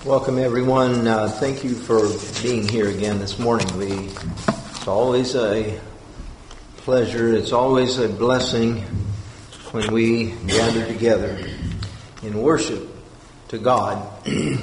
Welcome, everyone. Thank you for being here again this morning. It's always a pleasure. It's always a blessing when we gather together in worship to God. It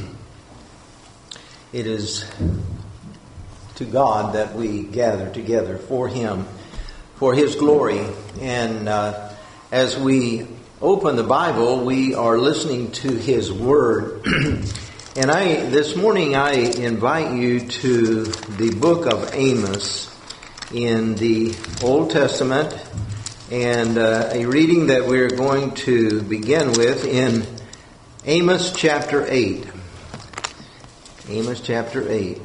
is to God that we gather together for Him, for His glory. And as we open the Bible, we are listening to His Word. And this morning I invite you to the book of Amos in the Old Testament, and a reading that we're going to begin with in Amos chapter 8. Amos chapter 8.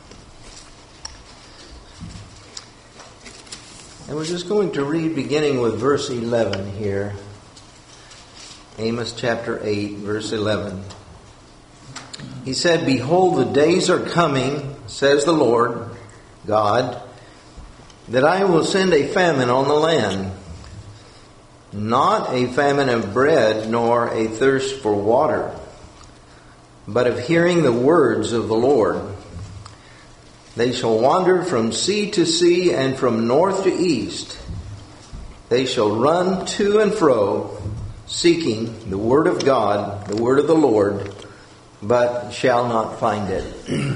And we're just going to read beginning with verse 11 here. Amos chapter 8, verse 11. He said, "Behold, the days are coming, says the Lord God, that I will send a famine on the land, not a famine of bread, nor a thirst for water, but of hearing the words of the Lord. They shall wander from sea to sea and from north to east. They shall run to and fro, seeking the word of God, the word of the Lord, but shall not find it."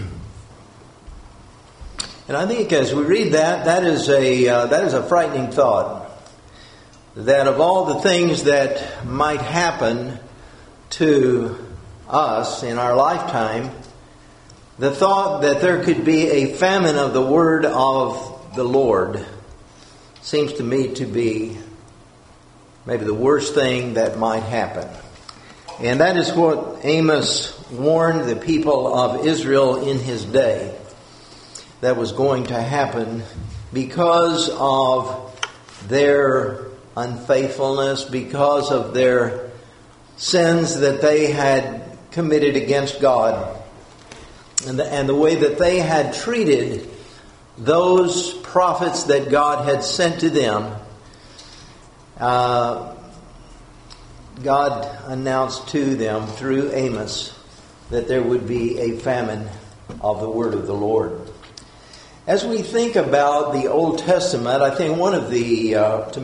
And I think as we read that is a frightening thought. That of all the things that might happen to us in our lifetime, the thought that there could be a famine of the word of the Lord seems to me to be maybe the worst thing that might happen. And that is what Amos warned the people of Israel in his day that was going to happen because of their unfaithfulness, because of their sins that they had committed against God, and the way that they had treated those prophets that God had sent to them. God announced to them through Amos that there would be a famine of the word of the Lord. As we think about the Old Testament, I think one of the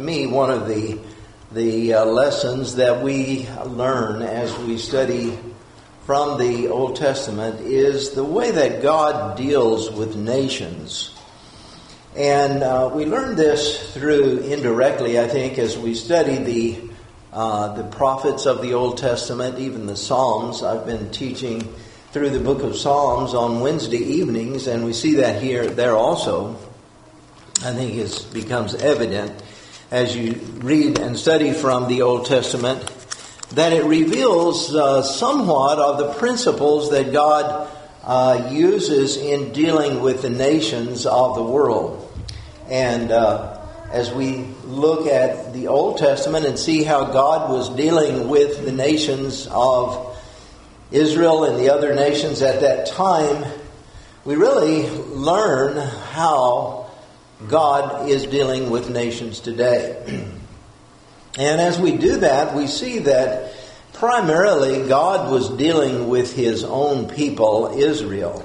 lessons that we learn as we study from the Old Testament is the way that God deals with nations. And we learn this through indirectly, I think, as we study the prophets of the Old Testament, even the Psalms. I've been teaching through the book of Psalms on Wednesday evenings, and we see that there also. I think it becomes evident as you read and study from the Old Testament that it reveals somewhat of the principles that God uses in dealing with the nations of the world. And as we look at the Old Testament and see how God was dealing with the nations of Israel and the other nations at that time, we really learn how God is dealing with nations today. And as we do that, we see that primarily God was dealing with His own people, Israel.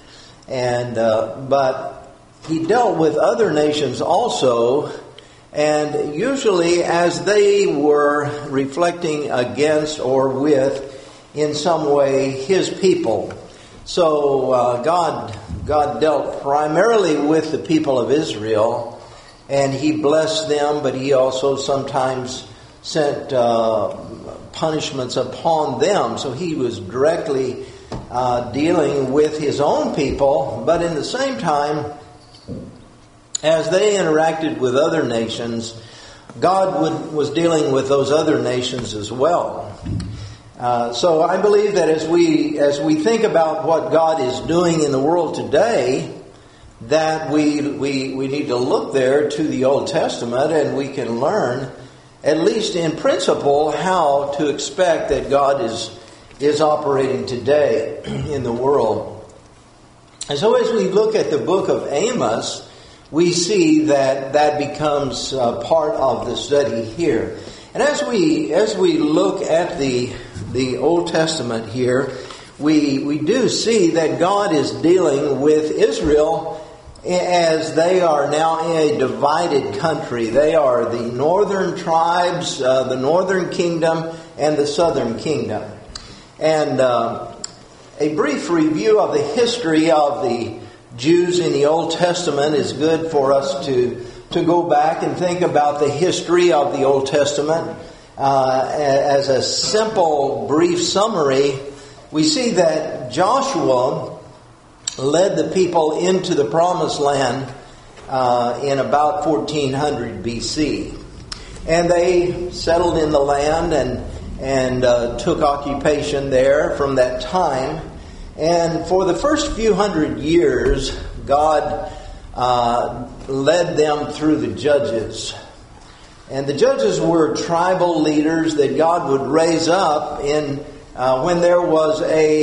But He dealt with other nations also, and usually as they were reflecting against or with, in some way, His people. So God dealt primarily with the people of Israel, and He blessed them, but He also sometimes sent punishments upon them. So He was directly dealing with His own people, but in the same time, as they interacted with other nations, God was dealing with those other nations as well. So I believe that as we think about what God is doing in the world today, that we need to look there to the Old Testament, and we can learn, at least in principle, how to expect that God is operating today in the world. And so as we look at the book of Amos, we see that becomes part of the study here. And as we look at the Old Testament here, we do see that God is dealing with Israel as they are now in a divided country. They are the northern tribes, the northern kingdom, and the southern kingdom. And a brief review of the history of the Jews in the Old Testament is good for us to go back and think about the history of the Old Testament. As a simple, brief summary, we see that Joshua led the people into the Promised Land in about 1400 BC. And they settled in the land and took occupation there from that time. And for the first few hundred years, God led them through the judges. And the judges were tribal leaders that God would raise up in when there was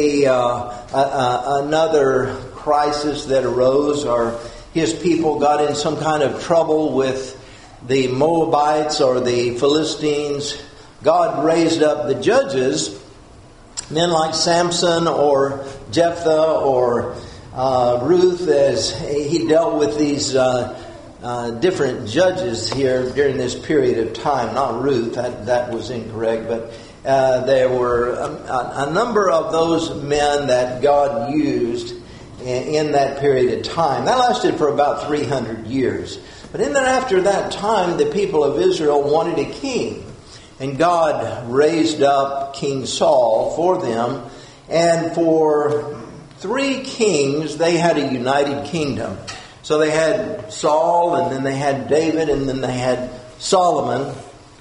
another crisis that arose, or His people got in some kind of trouble with the Moabites or the Philistines. God raised up the judges, men like Samson or Jephthah or Ruth, as he dealt with these different judges here during this period of time. Not Ruth, that was incorrect, but there were a number of those men that God used in that period of time. That lasted for about 300 years. But after that time, the people of Israel wanted a king. And God raised up King Saul for them. And for 3 kings, they had a united kingdom. So they had Saul, and then they had David, and then they had Solomon.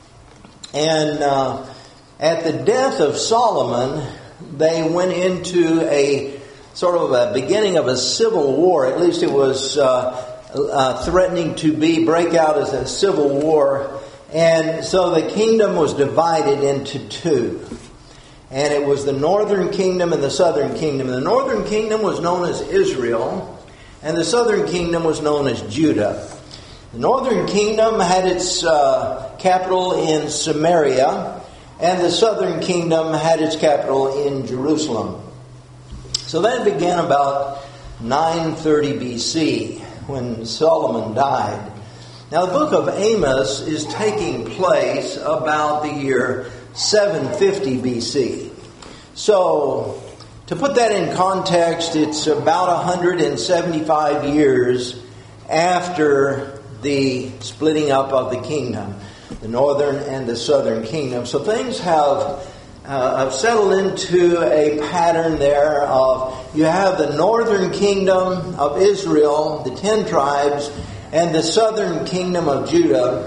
And at the death of Solomon, they went into a sort of a beginning of a civil war. At least it was threatening to break out as a civil war. And so the kingdom was divided into 2. And it was the northern kingdom and the southern kingdom. The northern kingdom was known as Israel, and the southern kingdom was known as Judah. The northern kingdom had its capital in Samaria, and the southern kingdom had its capital in Jerusalem. So that began about 930 BC, when Solomon died. Now the book of Amos is taking place about the year 750 BC. So, to put that in context, it's about 175 years after the splitting up of the kingdom, the northern and the southern kingdom. So things have settled into a pattern there of, you have the northern kingdom of Israel, the 10 tribes, and the southern kingdom of Judah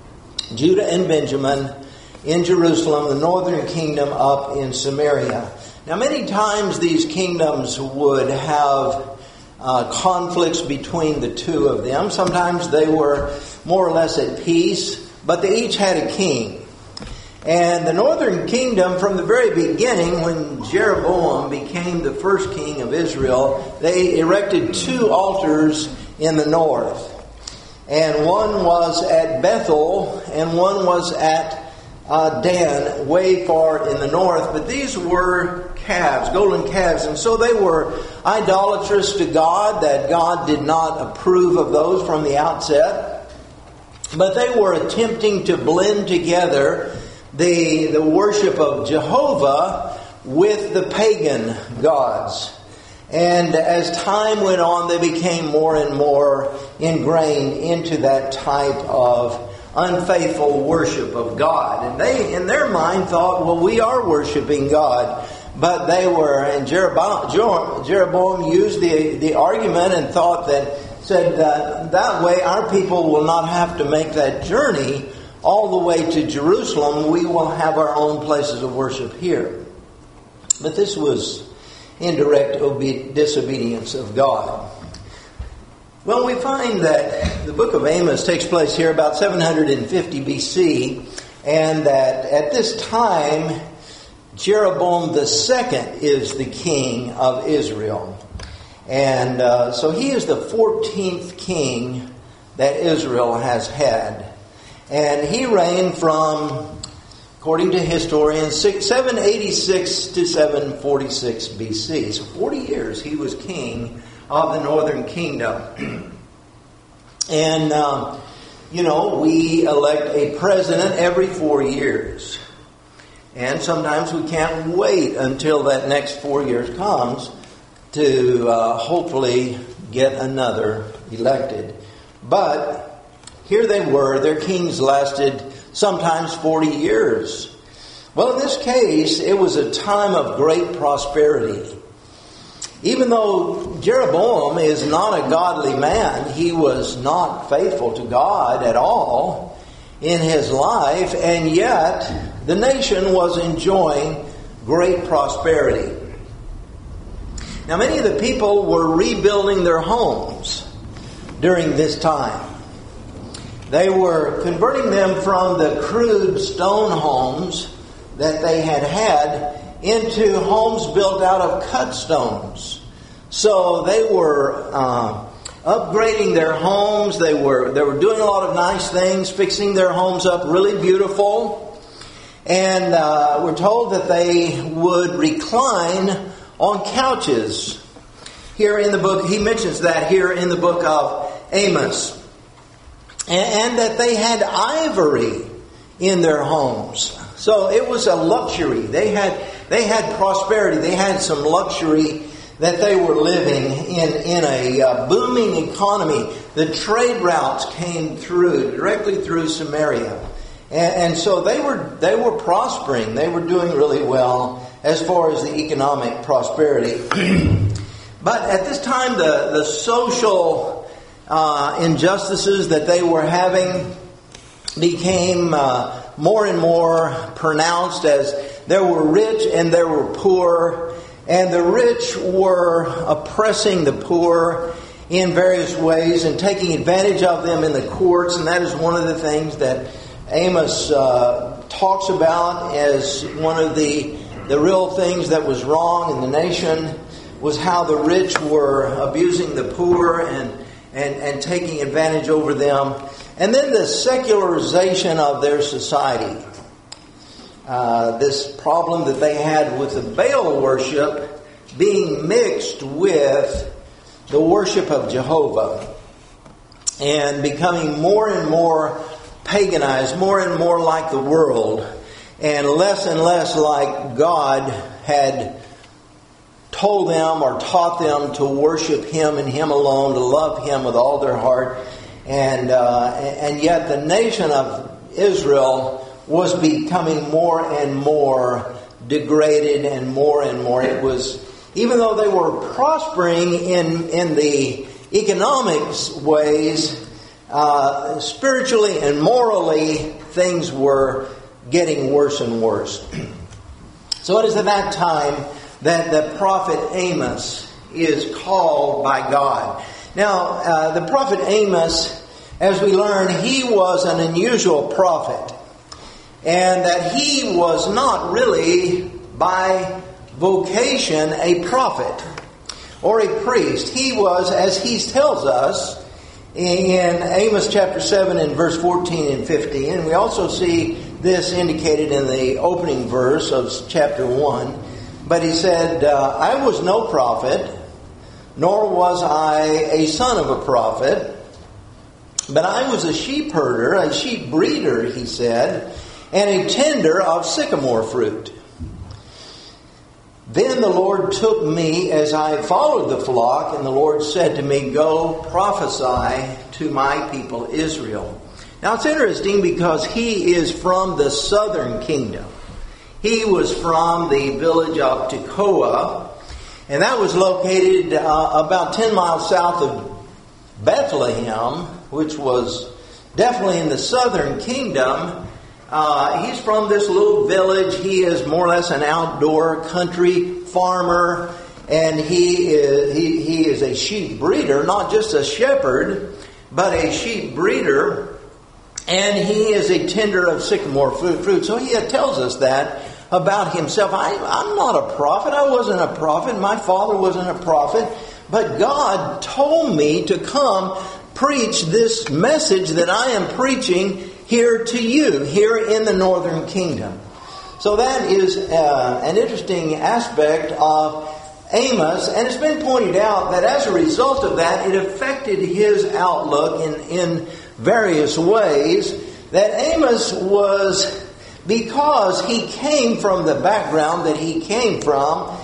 and Benjamin in Jerusalem, the northern kingdom up in Samaria. Now, many times these kingdoms would have conflicts between the 2 of them. Sometimes they were more or less at peace, but they each had a king. And the northern kingdom, from the very beginning, when Jeroboam became the first king of Israel, they erected 2 altars in the north. And one was at Bethel, and one was at Dan, way far in the north. But these were calves, golden calves. And so they were idolatrous to God, that God did not approve of those from the outset. But they were attempting to blend together the worship of Jehovah with the pagan gods. And as time went on, they became more and more ingrained into that type of unfaithful worship of God. And they, in their mind, thought, well, we are worshiping God. But they were, and Jeroboam used the argument and said that way our people will not have to make that journey all the way to Jerusalem. We will have our own places of worship here. But this was indirect disobedience of God. Well, we find that the book of Amos takes place here about 750 BC, and that at this time, Jeroboam II is the king of Israel. And so he is the 14th king that Israel has had. And he reigned from, of according to historians, 786 to 746 BC. So 40 years he was king of the northern kingdom. And, we elect a president every 4 years. And sometimes we can't wait until that next 4 years comes to hopefully get another elected. But here they were. Their kings lasted sometimes 40 years. Well, in this case, it was a time of great prosperity. Even though Jeroboam is not a godly man, he was not faithful to God at all in his life, and yet the nation was enjoying great prosperity. Now, many of the people were rebuilding their homes during this time. They were converting them from the crude stone homes that they had into homes built out of cut stones. So they were upgrading their homes. They were doing a lot of nice things, fixing their homes up really beautiful. And we're told that they would recline on couches. Here in the book, he mentions that here in the book of Amos. And that they had ivory in their homes. So it was a luxury. They had prosperity. They had some luxury that they were living in a booming economy. The trade routes came directly through Samaria. And so they were prospering. They were doing really well as far as the economic prosperity. But at this time, the social injustices that they were having became more and more pronounced, as there were rich and there were poor, and the rich were oppressing the poor in various ways and taking advantage of them in the courts. And that is one of the things that Amos talks about as one of the real things that was wrong in the nation, was how the rich were abusing the poor and taking advantage over them. And then the secularization of their society. This problem that they had with the Baal worship being mixed with the worship of Jehovah. And becoming more and more paganized, more and more like the world. And less like God had told them or taught them to worship Him and Him alone, to love Him with all their heart. And yet the nation of Israel was becoming more and more degraded and more. It was, even though they were prospering in the economics ways, spiritually and morally, things were getting worse and worse. So it is at that time that the prophet Amos is called by God. Now, the prophet Amos, as we learn, he was an unusual prophet. And that he was not really, by vocation, a prophet or a priest. He was, as he tells us in Amos chapter 7 and verse 14 and 15. And we also see this indicated in the opening verse of chapter 1. But he said, I was no prophet, nor was I a son of a prophet, but I was a sheep herder, a sheep breeder, he said, and a tender of sycamore fruit. Then the Lord took me as I followed the flock, and the Lord said to me, go prophesy to my people Israel. Now it's interesting because he is from the southern kingdom. He was from the village of Tekoa, and that was located about 10 miles south of Bethlehem, which was definitely in the southern kingdom. He's from this little village. He is more or less an outdoor country farmer, and he is a sheep breeder, not just a shepherd, but a sheep breeder, and he is a tender of sycamore fruit. So he tells us that about himself. I'm not a prophet. I wasn't a prophet. My father wasn't a prophet, but God told me to come preach this message that I am preaching here to you, here in the northern kingdom. So that is an interesting aspect of Amos, and it's been pointed out that as a result of that, it affected his outlook in various ways. That Amos was, because he came from the background that he came from,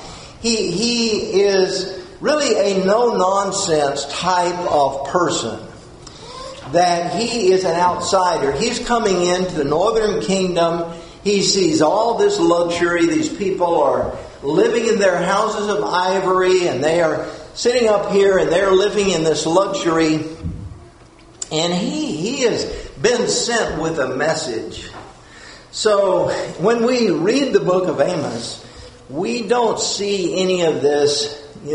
he is really a no-nonsense type of person. That he is an outsider. He's coming into the northern kingdom. He sees all this luxury. These people are living in their houses of ivory, and they are sitting up here and they're living in this luxury. And he has been sent with a message. So when we read the book of Amos, we don't see any of this,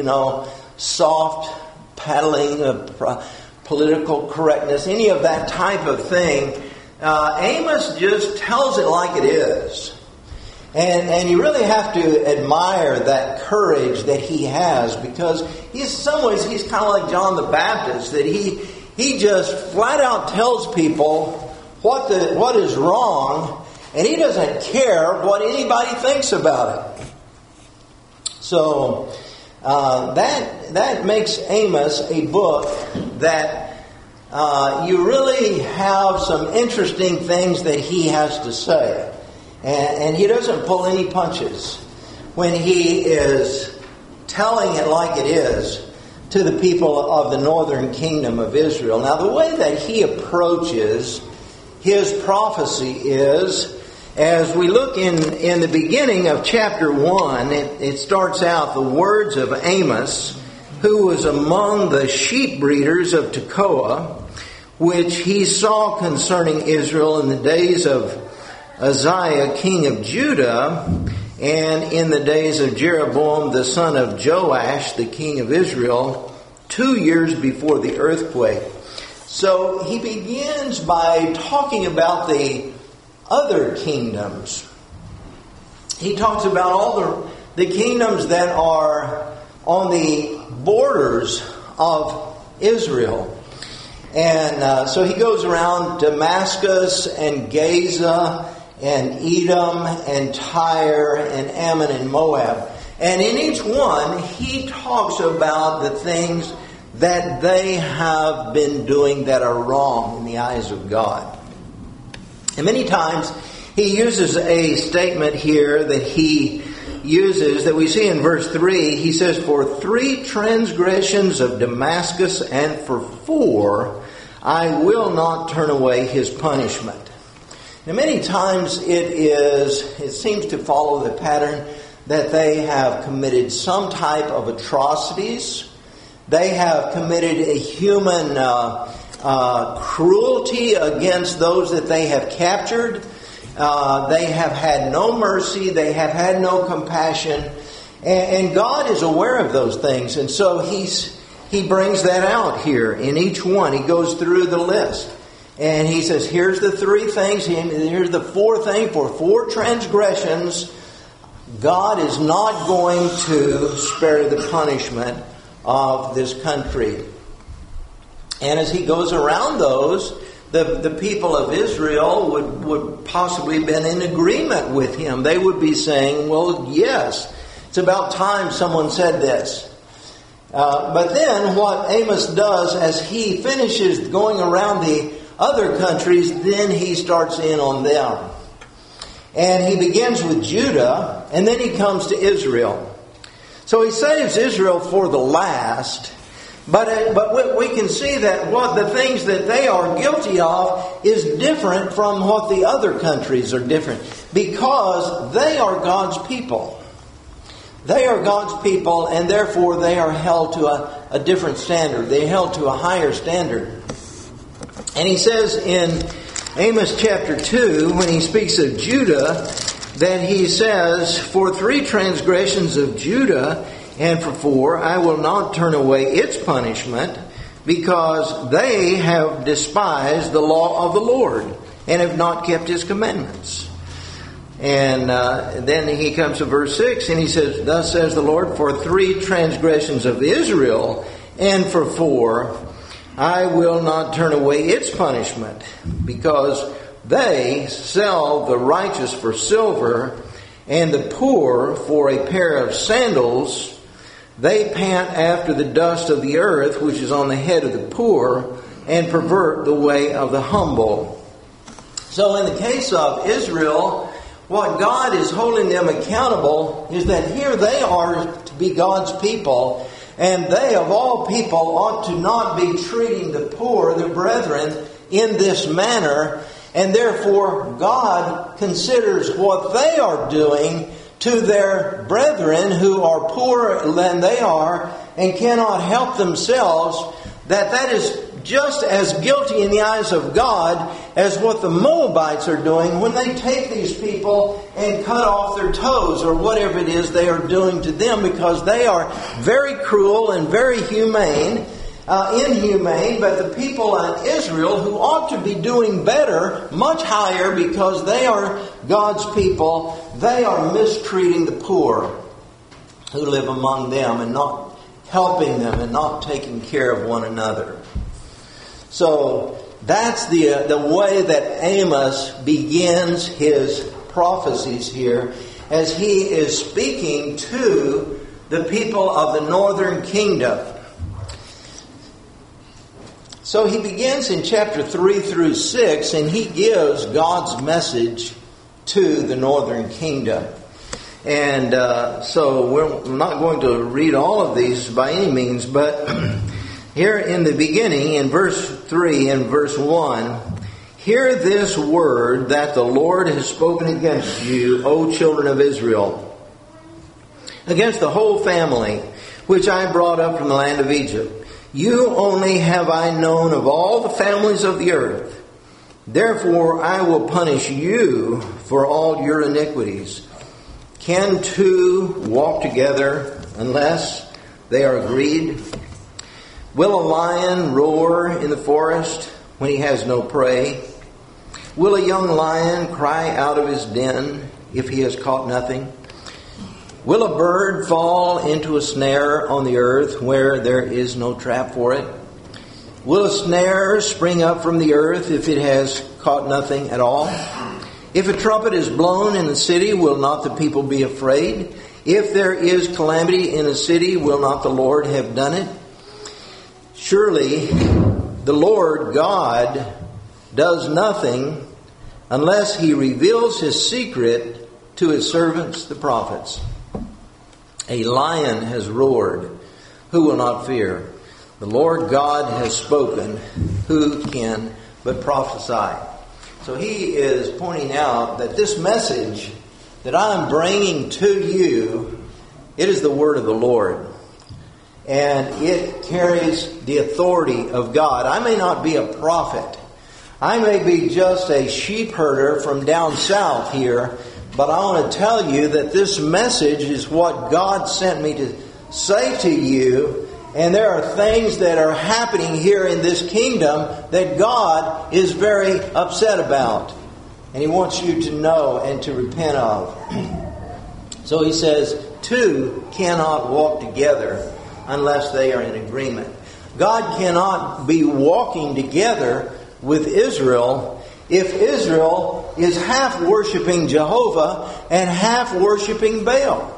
soft paddling of political correctness, any of that type of thing. Amos just tells it like it is. And you really have to admire that courage that he has, because in some ways he's kind of like John the Baptist, that he just flat out tells people what is wrong, and he doesn't care what anybody thinks about it. So that makes Amos a book that you really have some interesting things that he has to say. And he doesn't pull any punches when he is telling it like it is to the people of the northern kingdom of Israel. Now, the way that he approaches his prophecy is, as we look in the beginning of chapter 1, it starts out, the words of Amos, who was among the sheep breeders of Tekoa, which he saw concerning Israel in the days of Uzziah, king of Judah, and in the days of Jeroboam, the son of Joash, the king of Israel, 2 years before the earthquake. So he begins by talking about the other kingdoms. He talks about all the kingdoms that are on the borders of Israel. And so he goes around Damascus and Gaza and Edom and Tyre and Ammon and Moab. And in each one, he talks about the things that they have been doing that are wrong in the eyes of God. And many times he uses a statement here that he uses, that we see in verse 3. He says, "For 3 transgressions of Damascus and for 4, I will not turn away his punishment." Now, many times it seems to follow the pattern that they have committed some type of atrocities. They have committed a human cruelty against those that they have captured. They have had no mercy. They have had no compassion. And God is aware of those things. And so he brings that out here in each one. He goes through the list. And he says, here's the 3 things. Here's the 4th thing. For 4 transgressions, God is not going to spare the punishment of this country. And as he goes around those, the people of Israel would possibly have been in agreement with him. They would be saying, well, yes, it's about time someone said this. But then what Amos does, as he finishes going around the other countries, then he starts in on them. And he begins with Judah, and then he comes to Israel. So he saves Israel for the last, but we can see that what the things that they are guilty of is different from what the other countries are different, because they are God's people. They are God's people, and therefore they are held to a different standard. They're held to a higher standard. And he says in Amos chapter 2, when he speaks of Judah, that he says, "For 3 transgressions of Judah, and for 4, I will not turn away its punishment, because they have despised the law of the Lord, and have not kept his commandments." And then he comes to verse 6, and he says, "Thus says the Lord, for 3 transgressions of Israel, and for 4, I will not turn away its punishment, because they sell the righteous for silver, and the poor for a pair of sandals. They pant after the dust of the earth, which is on the head of the poor, and pervert the way of the humble. So in the case of Israel, what God is holding them accountable is that here they are to be God's people, and they of all people ought to not be treating the poor, the brethren, in this manner, and therefore God considers what they are doing to their brethren who are poorer than they are and cannot help themselves, that is just as guilty in the eyes of God as what the Moabites are doing when they take these people and cut off their toes or whatever it is they are doing to them, because they are very cruel and very inhumane, but the people in Israel, who ought to be doing better, much higher, because they are God's people, they are mistreating the poor who live among them and not helping them and not taking care of one another. So that's the way that Amos begins his prophecies here, as he is speaking to the people of the northern kingdom. So he begins in chapter 3 through 6, and he gives God's message to the northern kingdom. And so we're not going to read all of these by any means, but here in the beginning, in verse 3 and verse 1, hear this word that the Lord has spoken against you, O children of Israel, against the whole family, which I brought up from the land of Egypt. You only have I known of all the families of the earth. Therefore I will punish you for all your iniquities. Can two walk together unless they are agreed? Will a lion roar in the forest when he has no prey? Will a young lion cry out of his den if he has caught nothing? Will a bird fall into a snare on the earth where there is no trap for it? Will a snare spring up from the earth if it has caught nothing at all? If a trumpet is blown in the city, will not the people be afraid? If there is calamity in a city, will not the Lord have done it? Surely the Lord God does nothing unless he reveals his secret to his servants, the prophets. A lion has roared. Who will not fear? The Lord God has spoken. Who can but prophesy? So he is pointing out that this message that I'm bringing to you, it is the word of the Lord. And it carries the authority of God. I may not be a prophet. I may be just a sheep herder from down south here. But I want to tell you that this message is what God sent me to say to you. And there are things that are happening here in this kingdom that God is very upset about. And He wants you to know and to repent of. So He says, two cannot walk together unless they are in agreement. God cannot be walking together with Israel if Israel is half worshiping Jehovah and half worshiping Baal.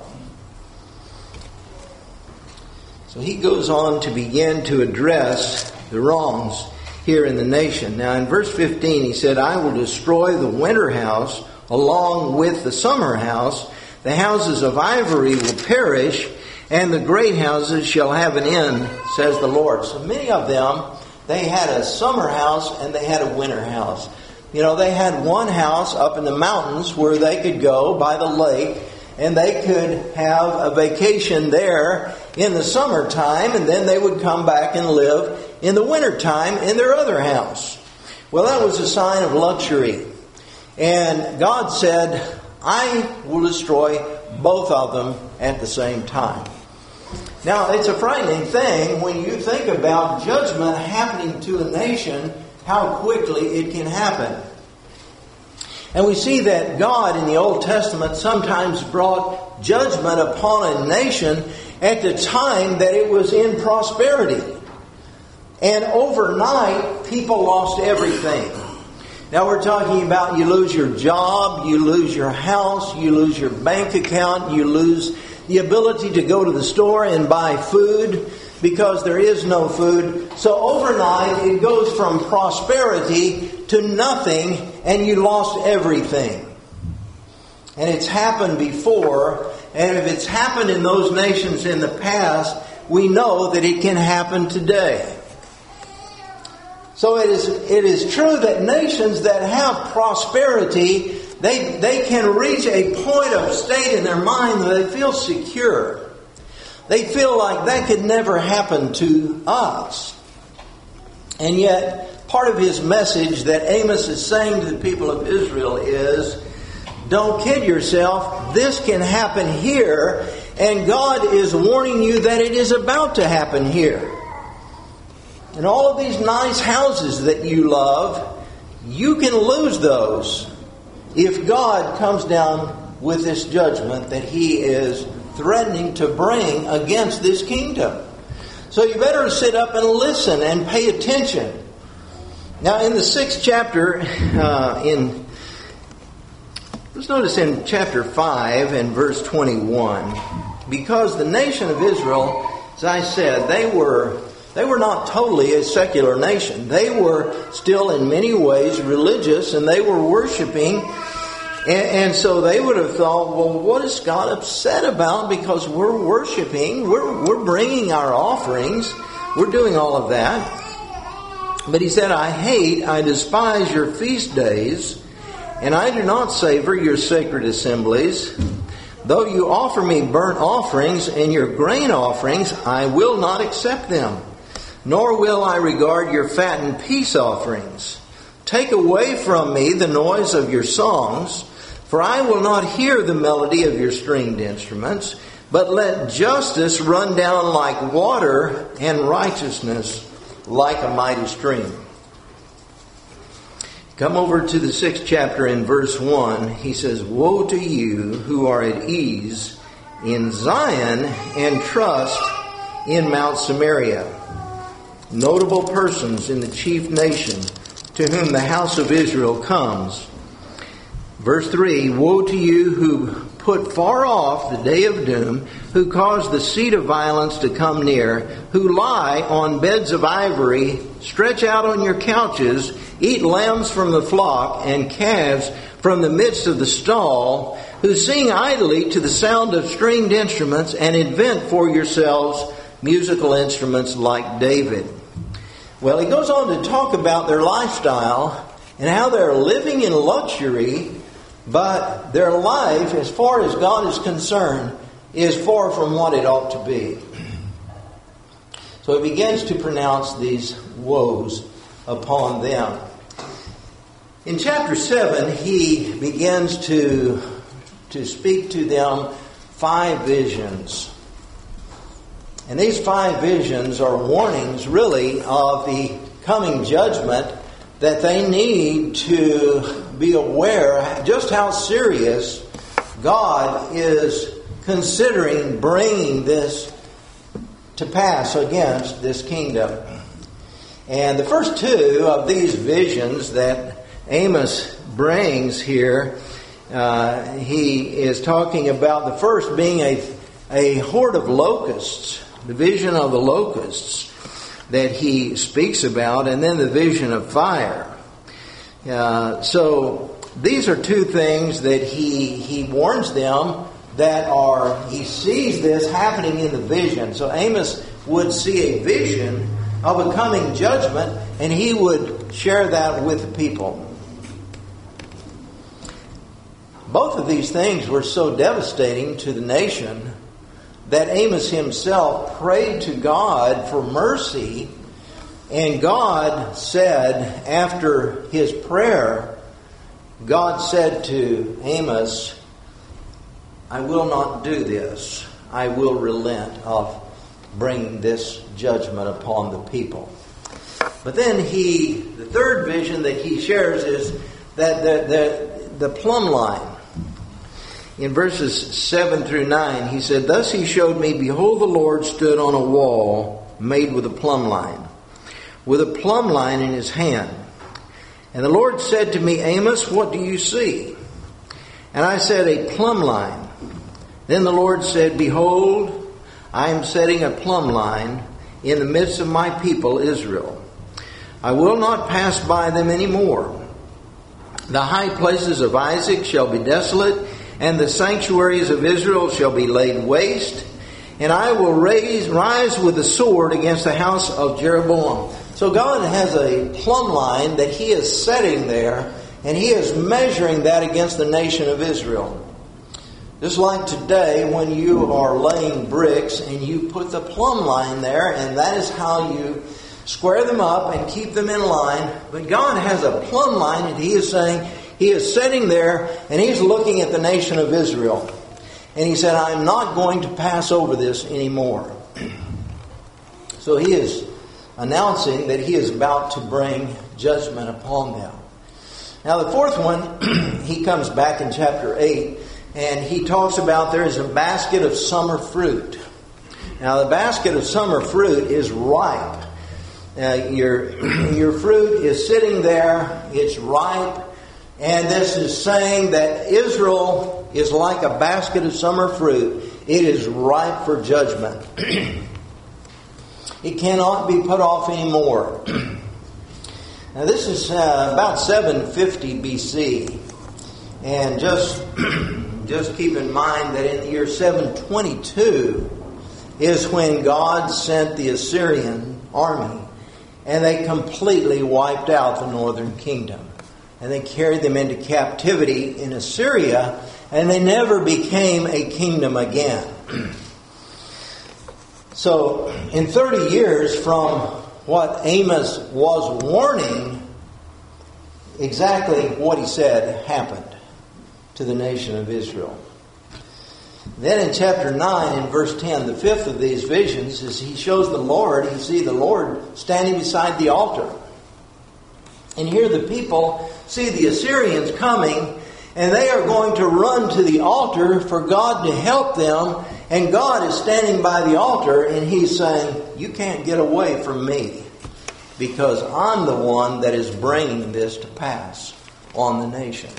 So he goes on to begin to address the wrongs here in the nation. Now in verse 15 he said, I will destroy the winter house along with the summer house. The houses of ivory will perish, and the great houses shall have an end, says the Lord. So many of them, they had a summer house and they had a winter house. You know, they had one house up in the mountains where they could go by the lake, and they could have a vacation there in the summertime, and then they would come back and live in the wintertime in their other house. Well, that was a sign of luxury. And God said, I will destroy both of them at the same time. Now, it's a frightening thing when you think about judgment happening to a nation, how quickly it can happen. And we see that God in the Old Testament sometimes brought judgment upon a nation at the time that it was in prosperity. And overnight, people lost everything. Now we're talking about you lose your job, you lose your house, you lose your bank account, you lose the ability to go to the store and buy food because there is no food. So overnight it goes from prosperity to nothing and you lost everything. And it's happened before, and if it's happened in those nations in the past, we know that it can happen today. So it is true that nations that have prosperity, they can reach a point of state in their mind where they feel secure. They feel like that could never happen to us. And yet, part of his message that Amos is saying to the people of Israel is, don't kid yourself, this can happen here, and God is warning you that it is about to happen here. And all of these nice houses that you love, you can lose those if God comes down with this judgment that He is threatening to bring against this kingdom. So you better sit up and listen and pay attention. Now in the 6th chapter, let's notice in chapter 5 and verse 21, because the nation of Israel, as I said, they were not totally a secular nation. They were still in many ways religious, and they were worshiping. And so they would have thought, well, what is God upset about? Because we're worshiping, we're bringing our offerings, we're doing all of that. But he said, I despise your feast days, and I do not savor your sacred assemblies. Though you offer me burnt offerings and your grain offerings, I will not accept them. Nor will I regard your fat and peace offerings. Take away from me the noise of your songs, for I will not hear the melody of your stringed instruments, but let justice run down like water and righteousness like a mighty stream. Come over to the 6th chapter in verse 1. He says, Woe to you who are at ease in Zion and trust in Mount Samaria. Notable persons in the chief nation to whom the house of Israel comes. Verse 3, Woe to you who put far off the day of doom, who cause the seat of violence to come near, who lie on beds of ivory, stretch out on your couches, eat lambs from the flock and calves from the midst of the stall, who sing idly to the sound of stringed instruments and invent for yourselves musical instruments like David. Well, he goes on to talk about their lifestyle and how they're living in luxury, but their life, as far as God is concerned, is far from what it ought to be. So he begins to pronounce these woes upon them. In chapter 7, he begins to speak to them 5 visions. And these 5 visions are warnings, really, of the coming judgment that they need to be aware just how serious God is considering bringing this to pass against this kingdom. And the first 2 of these visions that Amos brings here, he is talking about the first being a horde of locusts, the vision of the locusts that he speaks about, and then the vision of fire. So these are 2 things that he warns them he sees this happening in the vision. So Amos would see a vision of a coming judgment, and he would share that with the people. Both of these things were so devastating to the nation that Amos himself prayed to God for mercy, and God said, after his prayer, God said to Amos, I will not do this. I will relent of bringing this judgment upon the people. But then the third vision that he shares is that the plumb line. In verses 7 through 9, he said, Thus he showed me, behold, the Lord stood on a wall made with a plumb line in his hand. And the Lord said to me, Amos, what do you see? And I said, a plumb line. Then the Lord said, behold, I am setting a plumb line in the midst of my people Israel. I will not pass by them any more. The high places of Isaac shall be desolate, and the sanctuaries of Israel shall be laid waste. And I will rise with the sword against the house of Jeroboam. So God has a plumb line that He is setting there, and He is measuring that against the nation of Israel. Just like today, when you are laying bricks and you put the plumb line there, and that is how you square them up and keep them in line. But God has a plumb line, and He is saying, He is sitting there, and He's looking at the nation of Israel. And He said, I'm not going to pass over this anymore. So He is announcing that He is about to bring judgment upon them. Now the fourth one, He comes back in chapter 8, and He talks about there is a basket of summer fruit. Now the basket of summer fruit is ripe. Your fruit is sitting there, it's ripe, and this is saying that Israel is like a basket of summer fruit. It is ripe for judgment. It cannot be put off anymore. Now this is about 750 BC. And just keep in mind that in the year 722 is when God sent the Assyrian army. And they completely wiped out the northern kingdom. And they carried them into captivity in Assyria. And they never became a kingdom again. So, in 30 years from what Amos was warning, exactly what he said happened to the nation of Israel. Then in chapter 9, in verse 10, the fifth of these visions is he shows the Lord. You see the Lord standing beside the altar. And here the people see the Assyrians coming, and they are going to run to the altar for God to help them. And God is standing by the altar, and He's saying, you can't get away from me, because I'm the one that is bringing this to pass on the nation.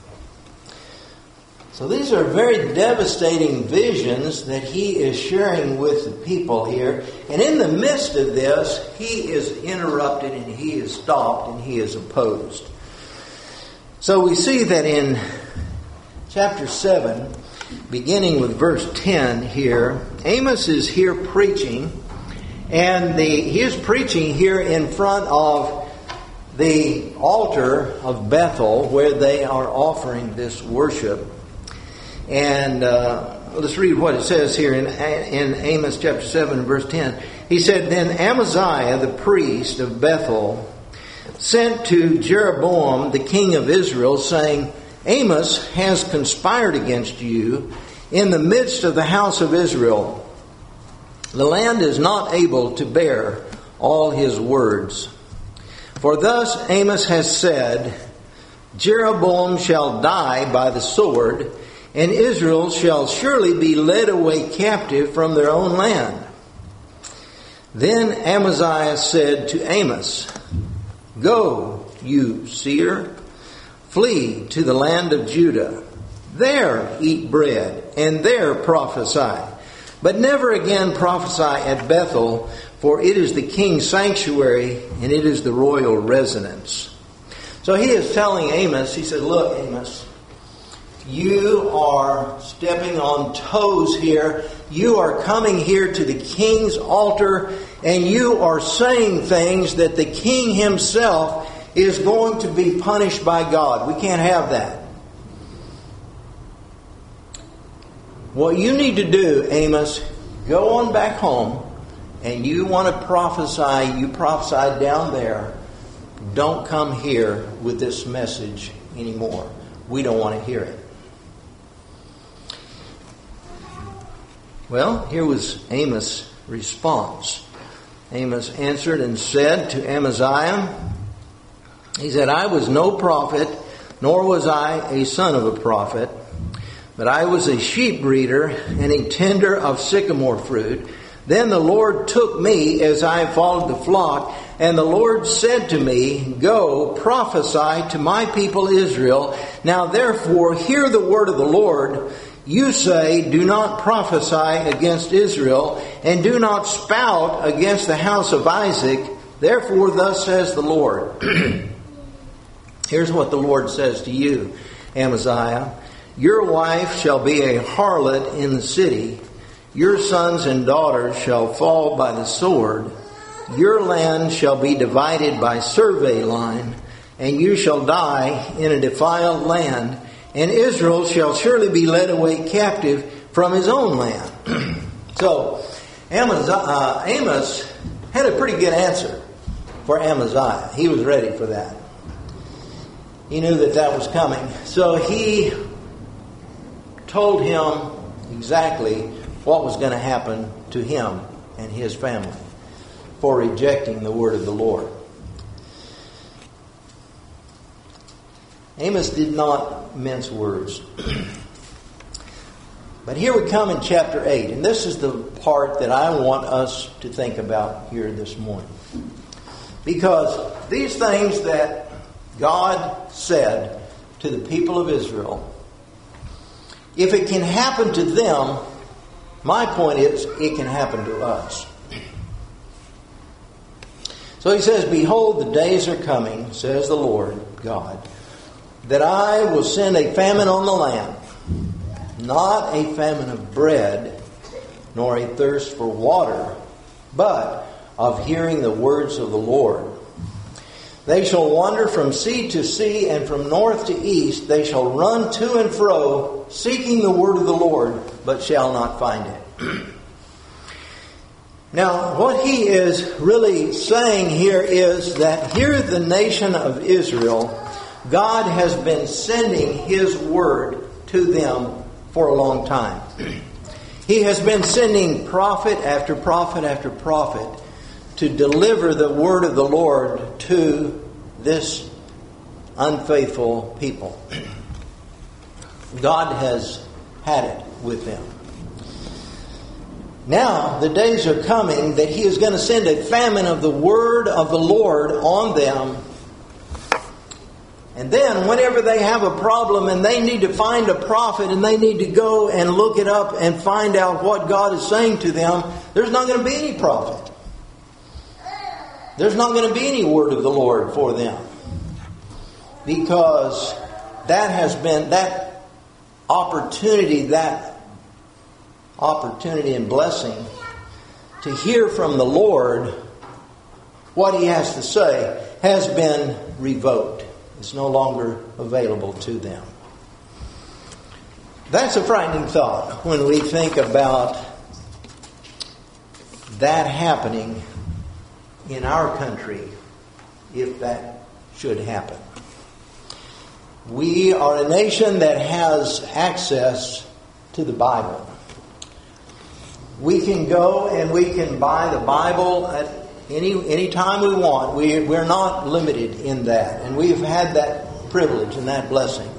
So these are very devastating visions that He is sharing with the people here. And in the midst of this, He is interrupted and He is stopped and He is opposed. So we see that in chapter 7, beginning with verse 10 here, Amos is here preaching. And he is preaching here in front of the altar of Bethel, where they are offering this worship. And let's read what it says here in Amos chapter 7 verse 10. He said, Then Amaziah the priest of Bethel sent to Jeroboam the king of Israel, saying, Amos has conspired against you in the midst of the house of Israel. The land is not able to bear all his words. For thus Amos has said, Jeroboam shall die by the sword, and Israel shall surely be led away captive from their own land. Then Amaziah said to Amos, Go, you seer, flee to the land of Judah. There eat bread, and there prophesy. But never again prophesy at Bethel, for it is the king's sanctuary, and it is the royal residence. So he is telling Amos, he said, Look, Amos, you are stepping on toes here. You are coming here to the king's altar, and you are saying things that the king himself is going to be punished by God. We can't have that. What you need to do, Amos, go on back home, and you want to prophesy, you prophesy down there. Don't come here with this message anymore. We don't want to hear it. Well, here was Amos' response. Amos answered and said to Amaziah, he said, I was no prophet, nor was I a son of a prophet, but I was a sheep breeder and a tender of sycamore fruit. Then the Lord took me as I followed the flock. And the Lord said to me, Go, prophesy to my people Israel. Now therefore, hear the word of the Lord. You say, Do not prophesy against Israel, and do not spout against the house of Isaac. Therefore, thus says the Lord. Here's what the Lord says to you, Amaziah. Your wife shall be a harlot in the city. Your sons and daughters shall fall by the sword. Your land shall be divided by survey line, and you shall die in a defiled land, and Israel shall surely be led away captive from his own land. So, Amos had a pretty good answer for Amaziah. He was ready for that. He knew that was coming. So he told him exactly what was going to happen to him and his family for rejecting the word of the Lord. Amos did not mince words. But here we come in chapter 8, and this is the part that I want us to think about here this morning. Because these things that God said to the people of Israel, if it can happen to them, my point is, it can happen to us. So he says, Behold, the days are coming, says the Lord God, that I will send a famine on the land, not a famine of bread, nor a thirst for water, but of hearing the words of the Lord. They shall wander from sea to sea, and from north to east. They shall run to and fro, seeking the word of the Lord, but shall not find it. Now, what he is really saying here is that here the nation of Israel, God has been sending his word to them for a long time. He has been sending prophet after prophet after prophet to deliver the word of the Lord to this unfaithful people. God has had it with them. Now, the days are coming that he is going to send a famine of the word of the Lord on them. And then, whenever they have a problem and they need to find a prophet and they need to go and look it up and find out what God is saying to them, there's not going to be any prophet. There's not going to be any word of the Lord for them. Because that has been, that opportunity and blessing to hear from the Lord what he has to say has been revoked. It's no longer available to them. That's a frightening thought when we think about that happening in our country, if that should happen. We are a nation that has access to the Bible. We can go and we can buy the Bible at any time we want. We're not limited in that. And we've had that privilege and that blessing.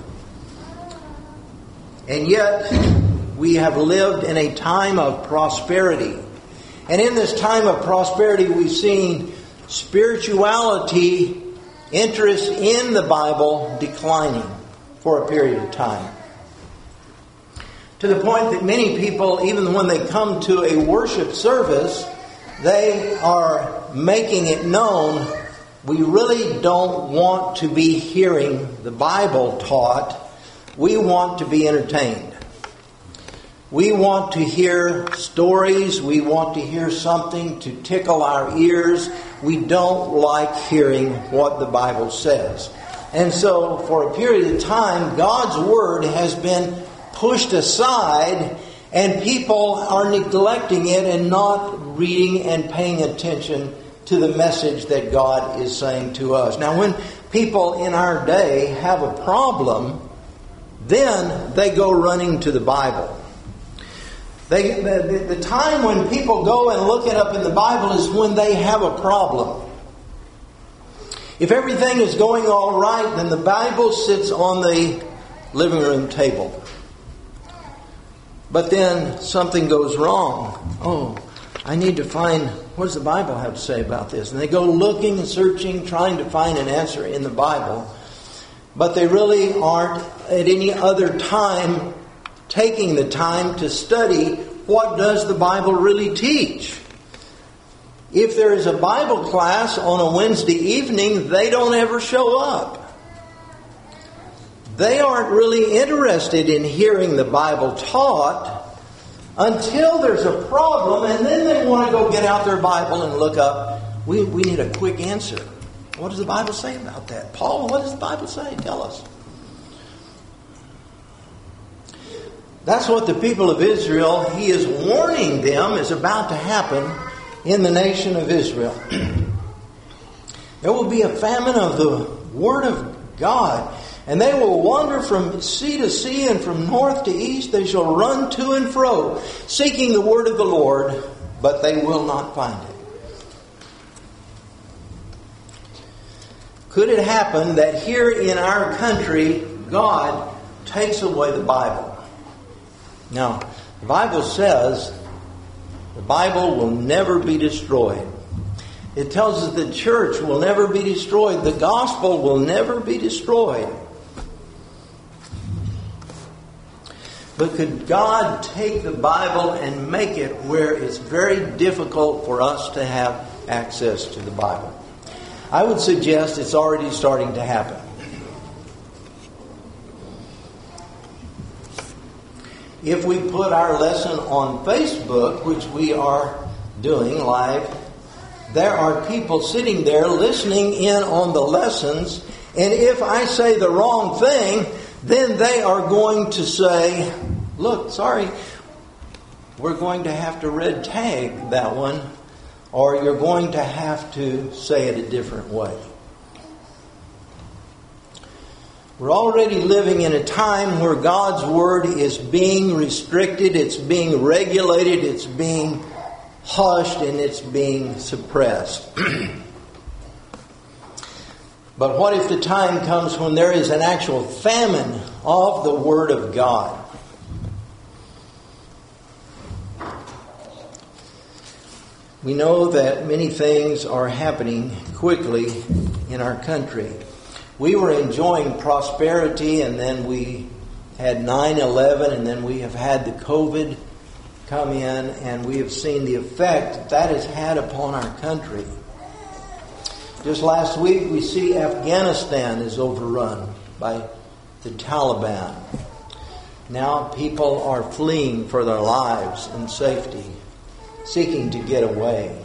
And yet, we have lived in a time of prosperity. And in this time of prosperity, we've seen spirituality, interest in the Bible declining for a period of time. To the point that many people, even when they come to a worship service, they are making it known, we really don't want to be hearing the Bible taught. We want to be entertained. We want to hear stories. We want to hear something to tickle our ears. We don't like hearing what the Bible says. And so, for a period of time, God's Word has been pushed aside, and people are neglecting it and not reading and paying attention to the message that God is saying to us. Now, when people in our day have a problem, then they go running to the Bible. The time when people go and look it up in the Bible is when they have a problem. If everything is going all right, then the Bible sits on the living room table. But then something goes wrong. Oh, I need to find what does the Bible have to say about this? And they go looking and searching, trying to find an answer in the Bible. But they really aren't at any other time taking the time to study what does the Bible really teach. If there is a Bible class on a Wednesday evening, they don't ever show up. They aren't really interested in hearing the Bible taught until there's a problem, and then they want to go get out their Bible and look up. We need a quick answer. What does the Bible say about that? Paul, what does the Bible say? Tell us. That's what the people of Israel, he is warning them, is about to happen in the nation of Israel. There will be a famine of the Word of God, and they will wander from sea to sea and from north to east. They shall run to and fro, seeking the Word of the Lord, but they will not find it. Could it happen that here in our country, God takes away the Bible? Now, the Bible says the Bible will never be destroyed. It tells us the church will never be destroyed. The gospel will never be destroyed. But could God take the Bible and make it where it's very difficult for us to have access to the Bible? I would suggest it's already starting to happen. If we put our lesson on Facebook, which we are doing live, there are people sitting there listening in on the lessons, and if I say the wrong thing, then they are going to say, look, sorry, we're going to have to red tag that one, or you're going to have to say it a different way. We're already living in a time where God's Word is being restricted, it's being regulated, it's being hushed, and it's being suppressed. But what if the time comes when there is an actual famine of the Word of God? We know that many things are happening quickly in our country. We were enjoying prosperity, and then we had 9/11, and then we have had the COVID come in, and we have seen the effect that has had upon our country. Just last week, we see Afghanistan is overrun by the Taliban. Now people are fleeing for their lives and safety, seeking to get away.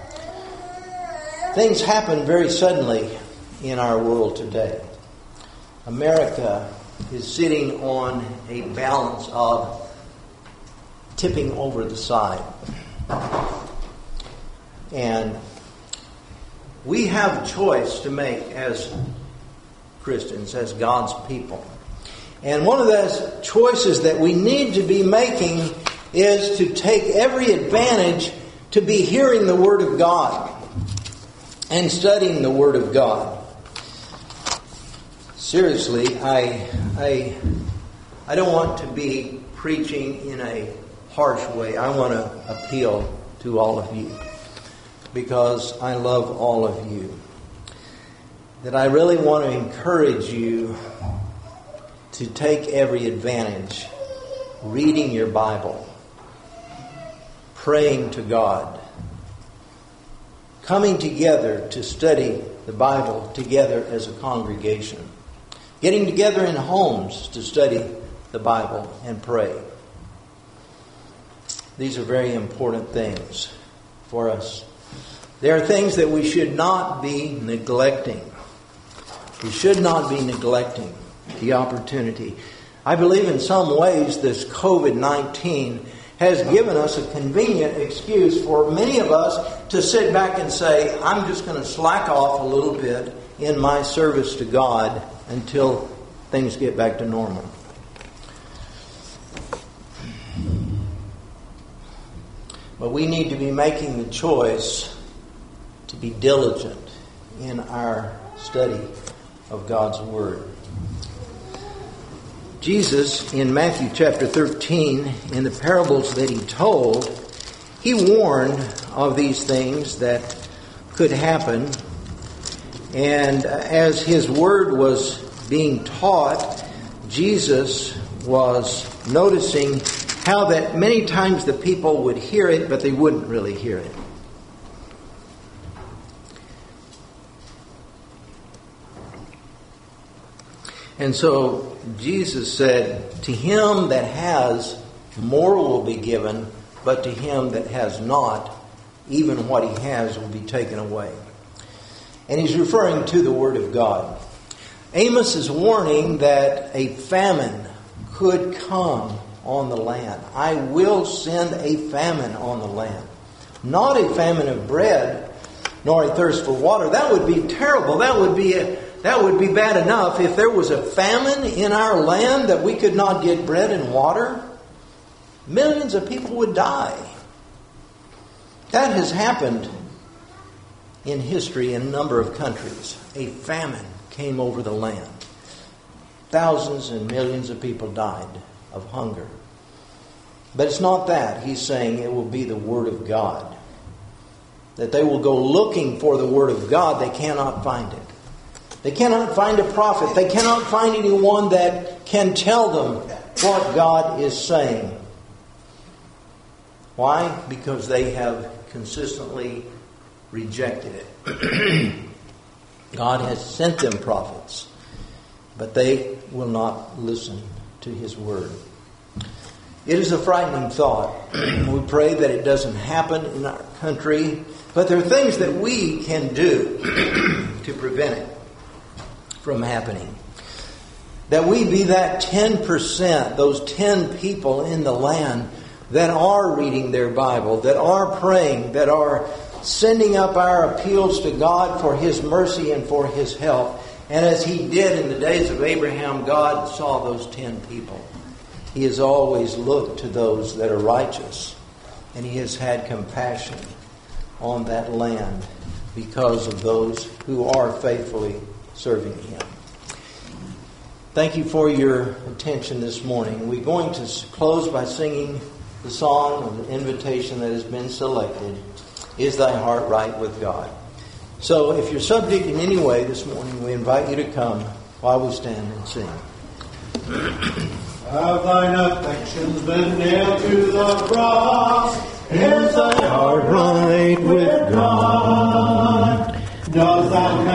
Things happen very suddenly in our world today. America is sitting on a balance of tipping over the side. And we have a choice to make as Christians, as God's people. And one of those choices that we need to be making is to take every advantage to be hearing the Word of God and studying the Word of God. Seriously, I don't want to be preaching in a harsh way. I want to appeal to all of you because I love all of you. That I really want to encourage you to take every advantage, reading your Bible, praying to God, coming together to study the Bible together as a congregation, getting together in homes to study the Bible and pray. These are very important things for us. There are things that we should not be neglecting. We should not be neglecting the opportunity. I believe in some ways this COVID-19 has given us a convenient excuse for many of us to sit back and say, I'm just going to slack off a little bit in my service to God until things get back to normal. But we need to be making the choice to be diligent in our study of God's Word. Jesus, in Matthew chapter 13, in the parables that he told, he warned of these things that could happen. And as his word was being taught, Jesus was noticing how that many times the people would hear it, but they wouldn't really hear it. And so Jesus said, to him that has, more will be given, but to him that has not, even what he has will be taken away. And he's referring to the Word of God. Amos is warning that a famine could come on the land. I will send a famine on the land. Not a famine of bread, nor a thirst for water. That would be terrible. That would be bad enough if there was a famine in our land that we could not get bread and water. Millions of people would die. That has happened in history in a number of countries. A famine came over the land. Thousands and millions of people died of hunger. But it's not that. He's saying it will be the Word of God. That they will go looking for the Word of God. They cannot find it. They cannot find a prophet. They cannot find anyone that can tell them what God is saying. Why? Because they have consistently rejected it. God has sent them prophets, but they will not listen to His Word. It is a frightening thought. We pray that it doesn't happen in our country, but there are things that we can do to prevent it from happening. That we be that 10%, those 10 people in the land that are reading their Bible, that are praying, that are sending up our appeals to God for His mercy and for His help. And as He did in the days of Abraham, God saw those 10 people. He has always looked to those that are righteous, and He has had compassion on that land because of those who are faithfully serving Him. Thank you for your attention this morning. We're going to close by singing the song of the invitation that has been selected, Is Thy Heart Right with God? So if you're subject in any way this morning, we invite you to come while we stand and sing. Have thine affections been nailed to the cross? Is thy heart right with God? Does thou